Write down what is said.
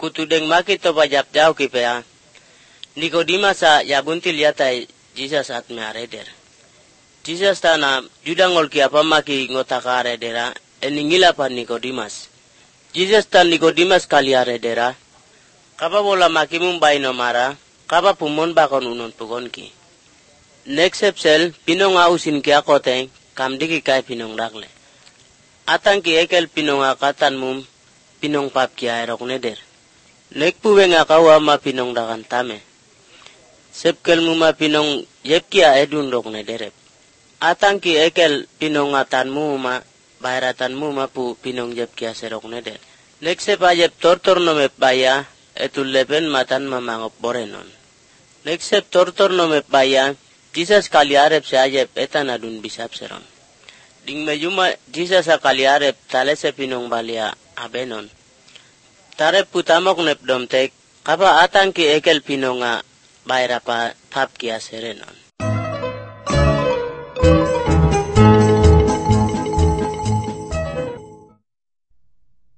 kutudeng maki to pajap jauh kipea. Nikodemus ya buntil yatai Jesus at me areder. Jesus tana judangol ki apa maki ngotaka aredera eningila pa Nikodemus. Jesus tan Nikodemus kali aredera. Kapa bola maki mumbai no mara, kapa pumon bakon unon pugon ki. Next episode pinong ausin ki akote kam diki kai pinong dakle. Atang ki ekel pinong akatan mum pinong pap ki aerok neder. Nek puwe nga kawa ma pinong dakan tame. Sepkel muma pinong yep ki aedun rok nederep. Atang ki ekel pinong atan muma bayratan muma pu pinong yep ki aserok neder. Nek sepa yep tortor no mep baya etul leben matan mamangop borenon. Nek sep tortor no mep baya Jesus kali arep se ayep etan adun bisap seron. Ding mejuma Jesus kali arep tale se pinong balia abenon. Tarep putamok nep domtek kapa atang ki ekel pinonga bayra pa tap ki aserenon.